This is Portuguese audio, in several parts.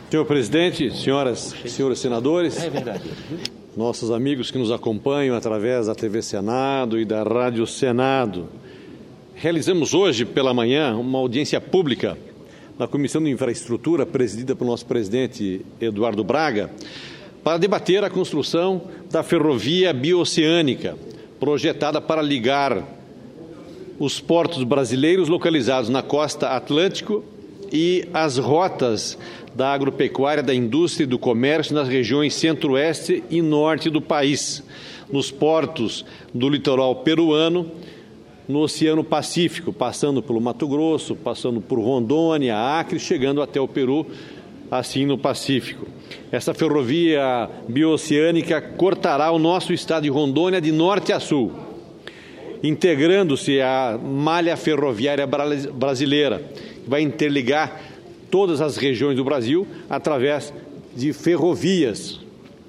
Senhor presidente, senhoras e senhores senadores, nossos amigos que nos acompanham através da TV Senado e da Rádio Senado, realizamos hoje pela manhã uma audiência pública na Comissão de Infraestrutura, presidida pelo nosso presidente Eduardo Braga, para debater a construção da ferrovia bioceânica, projetada para ligar os portos brasileiros localizados na costa atlântico e as rotas da agropecuária, da indústria e do comércio nas regiões centro-oeste e norte do país, nos portos do litoral peruano, no Oceano Pacífico, passando pelo Mato Grosso, passando por Rondônia, Acre, chegando até o Peru, assim no Pacífico. Essa ferrovia bioceânica cortará o nosso estado de Rondônia de norte a sul, integrando-se à malha ferroviária brasileira, que vai interligar todas as regiões do Brasil através de ferrovias.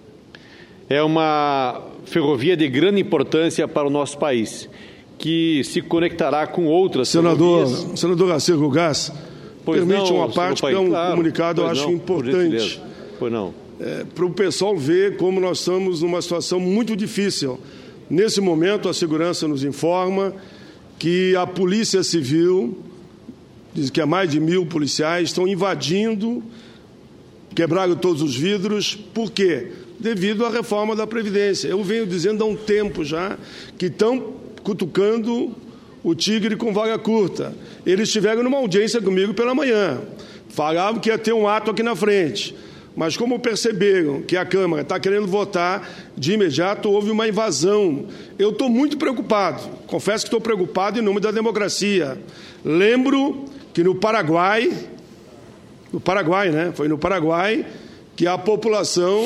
É uma ferrovia de grande importância para o nosso país, que se conectará com outras ferrovias. Senador Garcia Gugás, permite uma parte, que é um comunicado, eu acho importante. Pois não. Para o pessoal ver como nós estamos numa situação muito difícil. Nesse momento, a segurança nos informa que a Polícia Civil, diz que há mais de 1.000 policiais, estão invadindo, quebraram todos os vidros. Por quê? Devido à reforma da Previdência. Eu venho dizendo há um tempo já que estão cutucando o tigre com vaga curta. Eles estiveram numa audiência comigo pela manhã. Falavam que ia ter um ato aqui na frente. Mas como perceberam que a Câmara está querendo votar, de imediato houve uma invasão. Eu estou muito preocupado. Confesso que estou preocupado em nome da democracia. Lembro que no Paraguai, né? Foi no Paraguai que a população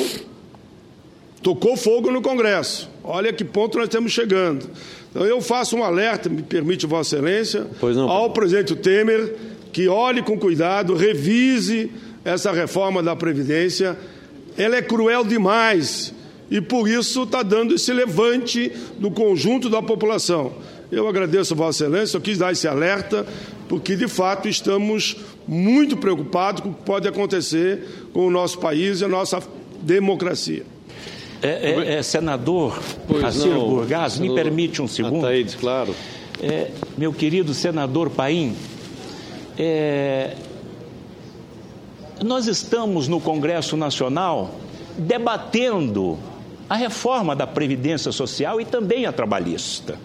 tocou fogo no Congresso. Olha que ponto nós estamos chegando. Então eu faço um alerta, me permite Vossa Excelência, ao presidente Temer, que olhe com cuidado, revise essa reforma da Previdência. Ela é cruel demais e por isso está dando esse levante do conjunto da população. Eu agradeço a Vossa Excelência, eu quis dar esse alerta, porque de fato estamos muito preocupados com o que pode acontecer com o nosso país e a nossa democracia. Senador Garcia Gugás, me permite um segundo? Ataídes, claro. Meu querido senador Paim, nós estamos no Congresso Nacional debatendo a reforma da Previdência Social e também a trabalhista.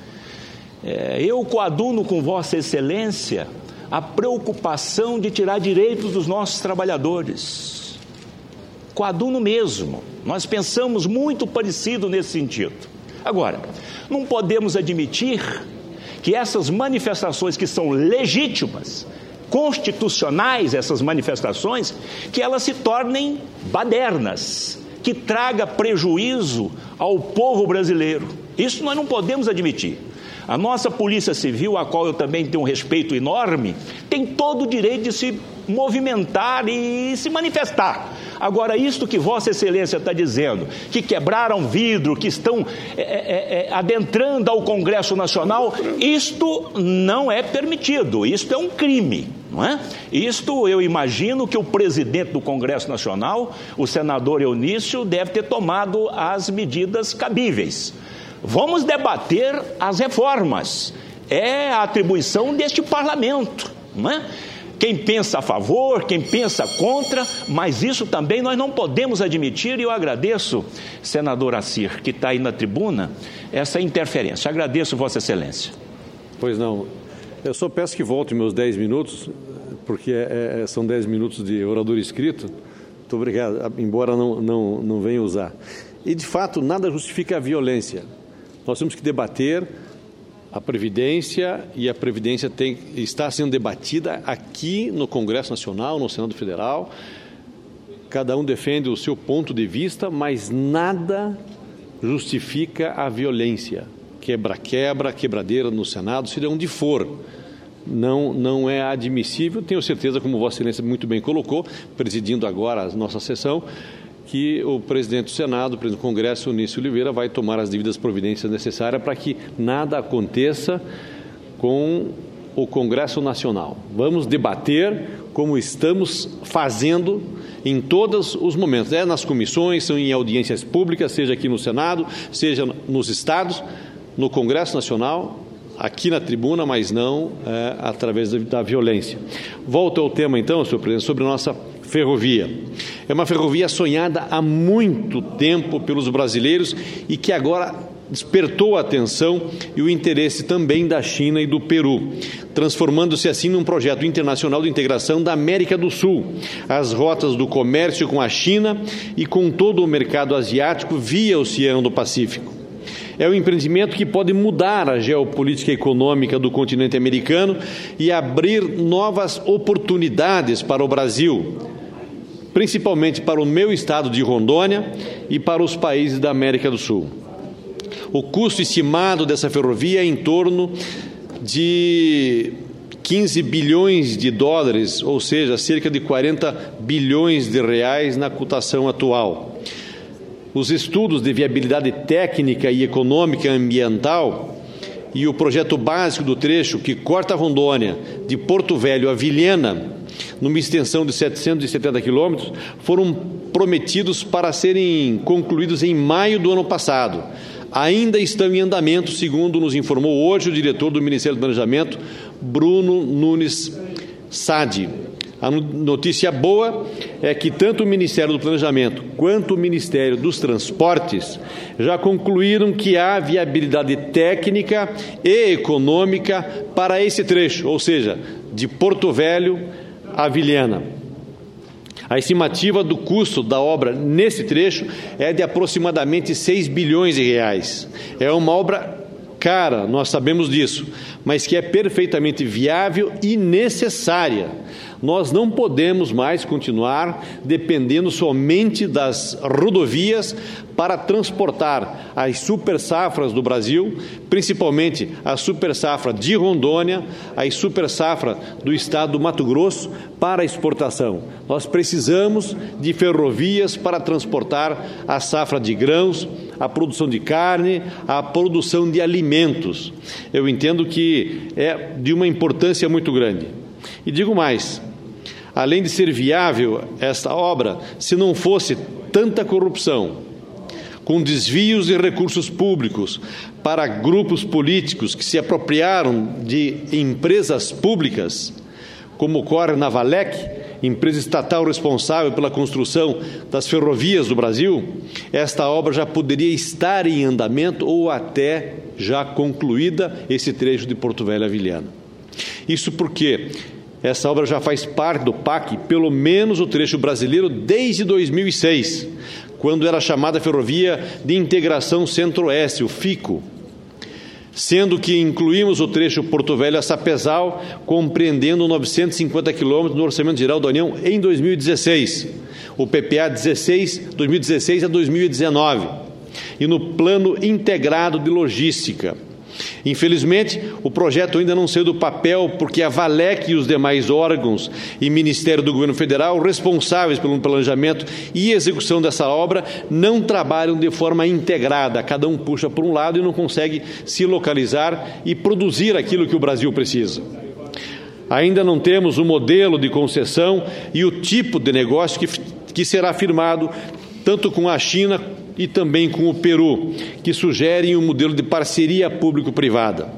Eu coaduno com Vossa Excelência a preocupação de tirar direitos dos nossos trabalhadores. Coaduno mesmo. Nós pensamos muito parecido nesse sentido. Agora, não podemos admitir que essas manifestações que são legítimas, constitucionais, essas manifestações, que elas se tornem badernas, que traga prejuízo ao povo brasileiro. Isso nós não podemos admitir. A nossa Polícia Civil, a qual eu também tenho um respeito enorme, tem todo o direito de se movimentar e se manifestar. Agora, isto que Vossa Excelência está dizendo, que quebraram vidro, que estão adentrando ao Congresso Nacional, isto não é permitido, isto é um crime, não é? Isto eu imagino que o presidente do Congresso Nacional, o senador Eunício, deve ter tomado as medidas cabíveis. Vamos debater as reformas, é a atribuição deste parlamento, não é? Quem pensa a favor, quem pensa contra, mas isso também nós não podemos admitir, e eu agradeço, senador Assir, que está aí na tribuna, essa interferência. Agradeço, Vossa Excelência. Pois não. Eu só peço que volte meus 10 minutos, porque são 10 minutos de orador escrito. Muito obrigado, embora não venha usar. E, de fato, nada justifica a violência. Nós temos que debater a Previdência, e a Previdência está sendo debatida aqui no Congresso Nacional, no Senado Federal. Cada um defende o seu ponto de vista, mas nada justifica a violência. Quebradeira no Senado, seja onde for. Não é admissível. Tenho certeza, como Vossa Excelência muito bem colocou, presidindo agora a nossa sessão, que o presidente do Senado, o presidente do Congresso, Eunício Oliveira, vai tomar as devidas providências necessárias para que nada aconteça com o Congresso Nacional. Vamos debater como estamos fazendo em todos os momentos, nas comissões, são em audiências públicas, seja aqui no Senado, seja nos estados, no Congresso Nacional, aqui na tribuna, mas não através da violência. Volto ao tema, então, senhor presidente, sobre a nossa ferrovia. É uma ferrovia sonhada há muito tempo pelos brasileiros e que agora despertou a atenção e o interesse também da China e do Peru, transformando-se assim num projeto internacional de integração da América do Sul, as rotas do comércio com a China e com todo o mercado asiático via Oceano do Pacífico. É um empreendimento que pode mudar a geopolítica econômica do continente americano e abrir novas oportunidades para o Brasil, principalmente para o meu estado de Rondônia e para os países da América do Sul. O custo estimado dessa ferrovia é em torno de 15 bilhões de dólares, ou seja, cerca de 40 bilhões de reais na cotação atual. Os estudos de viabilidade técnica e econômica ambiental e o projeto básico do trecho que corta Rondônia de Porto Velho a Vilhena, numa extensão de 770 quilômetros, foram prometidos para serem concluídos em maio do ano passado. Ainda estão em andamento, segundo nos informou hoje o diretor do Ministério do Planejamento, Bruno Nunes Sadi. A notícia boa é que tanto o Ministério do Planejamento quanto o Ministério dos Transportes já concluíram que há viabilidade técnica e econômica para esse trecho, ou seja, de Porto Velho a Vilhena. A estimativa do custo da obra nesse trecho é de aproximadamente 6 bilhões de reais. É uma obra cara, nós sabemos disso, mas que é perfeitamente viável e necessária. Nós não podemos mais continuar dependendo somente das rodovias para transportar as super safras do Brasil, principalmente a super safra de Rondônia, a super safra do estado do Mato Grosso, para exportação. Nós precisamos de ferrovias para transportar a safra de grãos, a produção de carne, a produção de alimentos. Eu entendo que é de uma importância muito grande. E digo mais, além de ser viável esta obra, se não fosse tanta corrupção, com desvios de recursos públicos para grupos políticos que se apropriaram de empresas públicas, como ocorre na Valec, empresa estatal responsável pela construção das ferrovias do Brasil, esta obra já poderia estar em andamento ou até já concluída, esse trecho de Porto Velho a Vilhena. Isso porque essa obra já faz parte do PAC, pelo menos o trecho brasileiro, desde 2006, quando era chamada Ferrovia de Integração Centro-Oeste, o FICO, sendo que incluímos o trecho Porto Velho a Sapezal, compreendendo 950 quilômetros no Orçamento Geral da União em 2016, o PPA 2016 a 2019, e no Plano Integrado de Logística. Infelizmente, o projeto ainda não saiu do papel porque a Valec e os demais órgãos e Ministério do Governo Federal responsáveis pelo planejamento e execução dessa obra não trabalham de forma integrada. Cada um puxa por um lado e não consegue se localizar e produzir aquilo que o Brasil precisa. Ainda não temos o modelo de concessão e o tipo de negócio que será firmado tanto com a China e também com o Peru, que sugerem um modelo de parceria público-privada.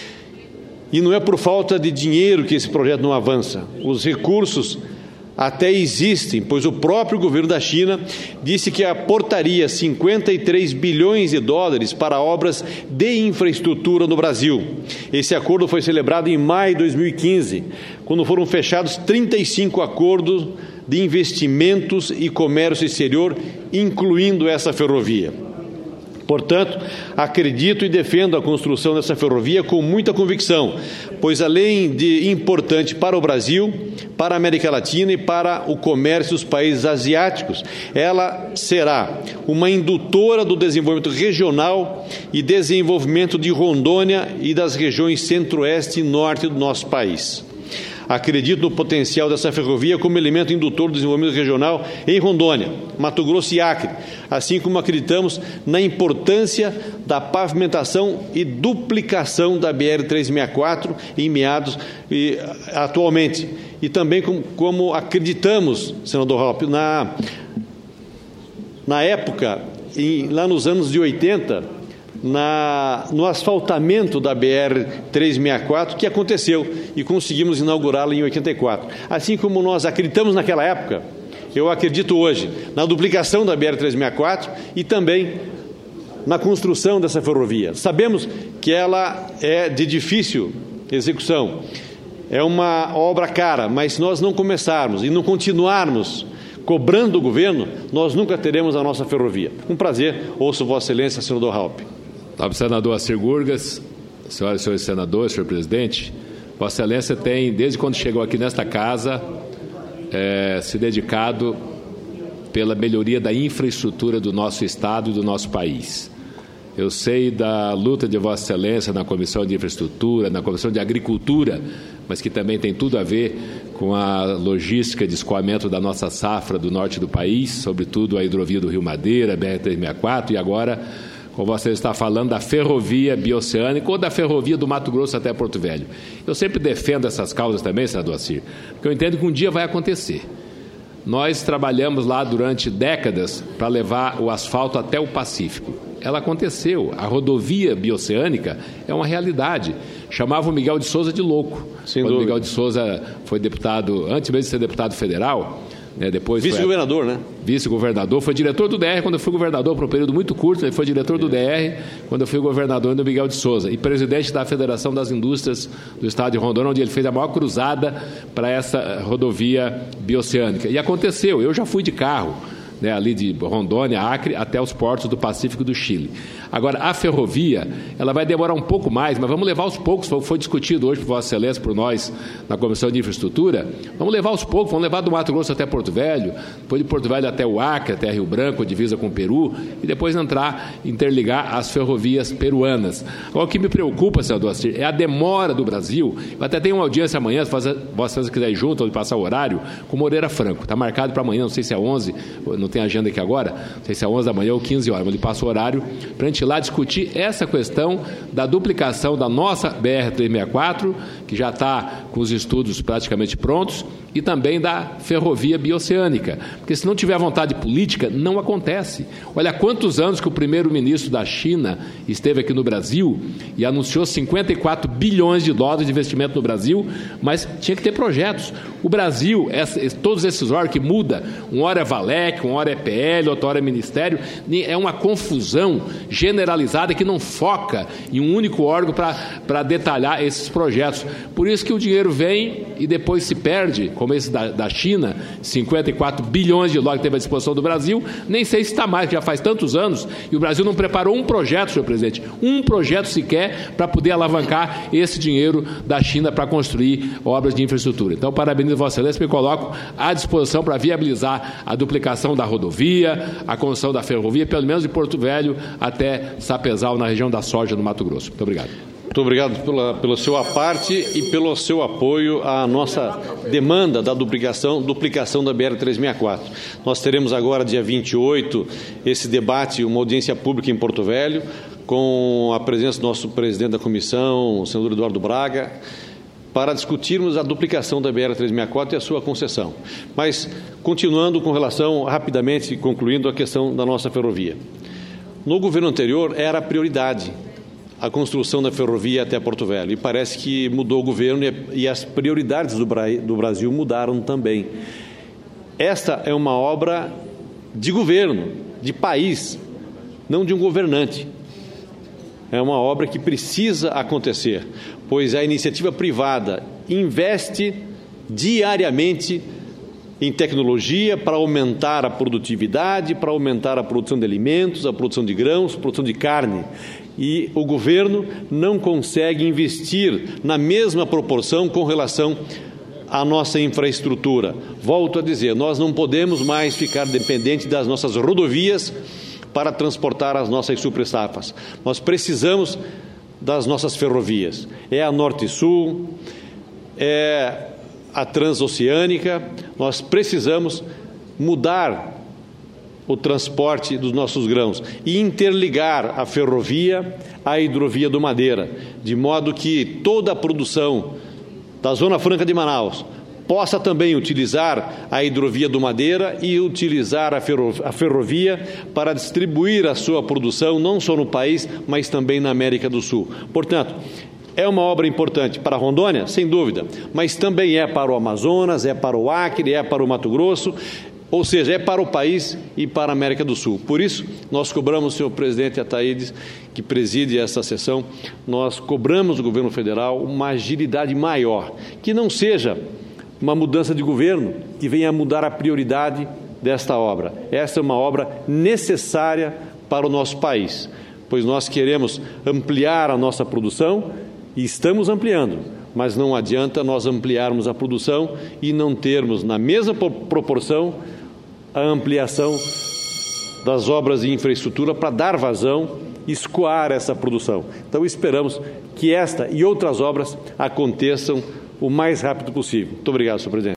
E não é por falta de dinheiro que esse projeto não avança. Os recursos até existem, pois o próprio governo da China disse que aportaria 53 bilhões de dólares para obras de infraestrutura no Brasil. Esse acordo foi celebrado em maio de 2015, quando foram fechados 35 acordos de investimentos e comércio exterior, incluindo essa ferrovia. Portanto, acredito e defendo a construção dessa ferrovia com muita convicção, pois além de importante para o Brasil, para a América Latina e para o comércio dos países asiáticos, ela será uma indutora do desenvolvimento regional e desenvolvimento de Rondônia e das regiões centro-oeste e norte do nosso país. acredito no potencial dessa ferrovia como elemento indutor do desenvolvimento regional em Rondônia, Mato Grosso e Acre, assim como acreditamos na importância da pavimentação e duplicação da BR-364 em meados e atualmente. E também como acreditamos, senador Halpe, na época, lá nos anos de 80, no asfaltamento da BR-364, que aconteceu e conseguimos inaugurá-la em 84. Assim como nós acreditamos naquela época, eu acredito hoje na duplicação da BR-364 e também na construção dessa ferrovia. Sabemos que ela é de difícil execução, é uma obra cara, mas se nós não começarmos e não continuarmos cobrando o governo, nós nunca teremos a nossa ferrovia. Um prazer, ouço Vossa Excelência, senador Halpe. Senador Assir Gurgas, senhoras e senhores senadores, senhor presidente, Vossa Excelência tem, desde quando chegou aqui nesta casa, se dedicado pela melhoria da infraestrutura do nosso Estado e do nosso país. Eu sei da luta de Vossa Excelência na Comissão de Infraestrutura, na Comissão de Agricultura, mas que também tem tudo a ver com a logística de escoamento da nossa safra do norte do país, sobretudo a hidrovia do Rio Madeira, a BR-364, e agora, como você está falando, da ferrovia bioceânica ou da ferrovia do Mato Grosso até Porto Velho. Eu sempre defendo essas causas também, senador Assir, porque eu entendo que um dia vai acontecer. Nós trabalhamos lá durante décadas para levar o asfalto até o Pacífico. Ela aconteceu. A rodovia bioceânica é uma realidade. Chamava o Miguel de Souza de louco. Quando o Miguel de Souza foi deputado, antes mesmo de ser deputado federal, depois vice-governador, né? Vice-governador, foi diretor do DR quando eu fui governador por um período muito curto, ele foi diretor do DR quando eu fui governador do Miguel de Souza e presidente da Federação das Indústrias do Estado de Rondônia, onde ele fez a maior cruzada para essa rodovia bioceânica. E aconteceu, eu já fui de carro, ali de Rondônia, Acre, até os portos do Pacífico do Chile. Agora, a ferrovia, ela vai demorar um pouco mais, mas vamos levar aos poucos, foi discutido hoje por Vossa Excelência, por nós, na Comissão de Infraestrutura, vamos levar aos poucos, vamos levar do Mato Grosso até Porto Velho, depois de Porto Velho até o Acre, até Rio Branco, divisa com o Peru, e depois interligar as ferrovias peruanas. Agora, o que me preocupa, senador Assir, é a demora do Brasil. Eu até tenho uma audiência amanhã, se Vossa Excelência quiser ir junto, ou passar o horário, com Moreira Franco. Está marcado para amanhã, não sei se é 11, não tem agenda aqui agora, não sei se é 11 da manhã ou 15 horas, mas ele passa o horário para a gente ir lá discutir essa questão da duplicação da nossa BR-364, que já está com os estudos praticamente prontos, e também da ferrovia bioceânica, porque se não tiver vontade política, não acontece. Olha quantos anos que o primeiro-ministro da China esteve aqui no Brasil e anunciou 54 bilhões de dólares de investimento no Brasil, mas tinha que ter projetos. O Brasil, todos esses órgãos que mudam, uma hora é Valec, uma hora é PL, outra hora é Ministério, é uma confusão generalizada que não foca em um único órgão para detalhar esses projetos. Por isso que o dinheiro vem e depois se perde, como esse da China, 54 bilhões de dólares que teve à disposição do Brasil, nem sei se está mais, já faz tantos anos, e o Brasil não preparou um projeto, senhor presidente, um projeto sequer para poder alavancar esse dinheiro da China para construir obras de infraestrutura. Então, parabenizo Vossa Excelência, me coloco à disposição para viabilizar a duplicação da rodovia, a construção da ferrovia, pelo menos de Porto Velho até Sapezal, na região da soja, no Mato Grosso. Muito obrigado. Muito obrigado pelo seu aparte e pelo seu apoio à nossa demanda da duplicação da BR-364. Nós teremos agora, dia 28, esse debate, uma audiência pública em Porto Velho, com a presença do nosso presidente da comissão, o senador Eduardo Braga, para discutirmos a duplicação da BR-364 e a sua concessão. Mas, continuando com relação, rapidamente, concluindo a questão da nossa ferrovia. No governo anterior, era a prioridade a construção da ferrovia até Porto Velho. E parece que mudou o governo e as prioridades do Brasil mudaram também. Esta é uma obra de governo, de país, não de um governante. É uma obra que precisa acontecer, pois a iniciativa privada investe diariamente em tecnologia para aumentar a produtividade, para aumentar a produção de alimentos, a produção de grãos, a produção de carne. E o governo não consegue investir na mesma proporção com relação à nossa infraestrutura. Volto a dizer, nós não podemos mais ficar dependentes das nossas rodovias para transportar as nossas super-safras. Nós precisamos das nossas ferrovias. É a Norte-Sul, é a transoceânica, nós precisamos mudar o transporte dos nossos grãos e interligar a ferrovia à hidrovia do Madeira, de modo que toda a produção da Zona Franca de Manaus possa também utilizar a hidrovia do Madeira e utilizar a ferrovia para distribuir a sua produção não só no país, mas também na América do Sul. Portanto, é uma obra importante para Rondônia, sem dúvida, mas também é para o Amazonas, é para o Acre, é para o Mato Grosso, ou seja, é para o país e para a América do Sul. Por isso, nós cobramos, senhor presidente Ataídes, que preside essa sessão, nós cobramos do governo federal uma agilidade maior, que não seja uma mudança de governo que venha a mudar a prioridade desta obra. Essa é uma obra necessária para o nosso país, pois nós queremos ampliar a nossa produção e estamos ampliando, mas não adianta nós ampliarmos a produção e não termos na mesma proporção a ampliação das obras de infraestrutura para dar vazão e escoar essa produção. Então esperamos que esta e outras obras aconteçam o mais rápido possível. Muito obrigado, senhor presidente.